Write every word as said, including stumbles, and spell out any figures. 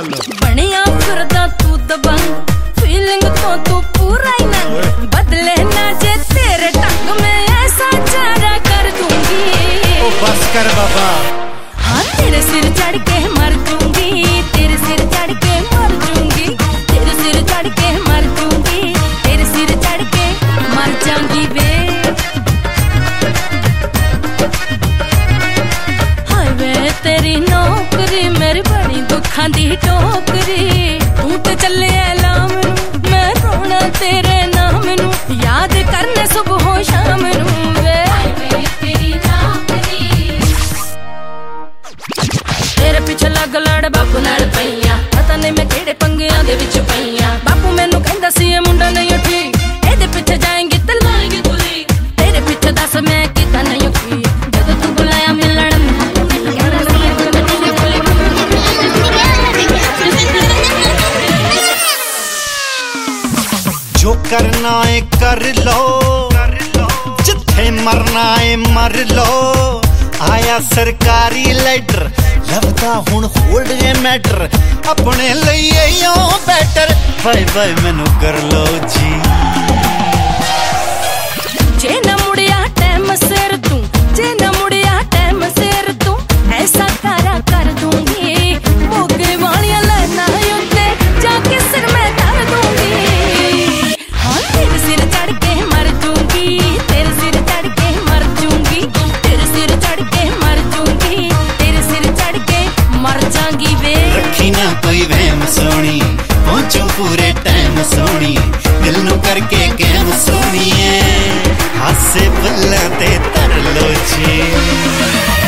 बनिया फिरदा तू दबंग, फीलिंग तो तू पूरा ही नंग, बदले ना जे तेरे टंग में ऐसा चारा कर दूंगी। ओ बस कर बाबा। हाँ तेरे सिर चढ़ के मर दूंगी, तेरे सिर चढ़ के मर दूंगी, तेरे सिर चढ़ के मर दूंगी, तेरे सिर चढ़ के मर जाऊंगी बे। हाय वे तेरी नौकरी मेरी बड़ी दुखां दी टोकरी, तू ते चले ऐलाम नू मैं रोना तेरे नाम नू, याद करने सुबह हो शाम नू वे। तेरे पिछे लग लड़ बापू नाल पईया, पता नहीं मैं केड़े पंगियां दे विच पईया। बापू मैनू कहंदा सी ए मुंडा नहीं ठीक, एदे पिछे जाएंगी ते लाएंगी गोली, तेरे पिछे दस मैं कीता नहीं की, जदों तू बुलाया मिलण जो करना है कर लो, जिथे मरना है मर लो, आया सरकारी लेटर लभदा हुण होल्ड ए मैटर, अपने लिए यो बेटर बाय बाय मैनू कर लो जी। जे न मुड़िया टाइम सिर तू, जे न मुड़िया टाइम सिर तू, ऐसा करा कर दूंगी, मोगे वालियां लाना उत्ते जाके सिर में धर दूंगी। हाँ तेरे सिर चढ़ के मर दूंगी, तेरे सिर चढ़ के मर दूंगी, तेरे सिर चढ़ के मर दूंगी, तेरे सिर चढ़ के मर जाऊंगी वे। रखी ना कोई वहम सोनी, पहुंचो पूरे टाइम सोनी, दिल नू करके कैम सोनी है, हासे पल्ला ते तर लो जी।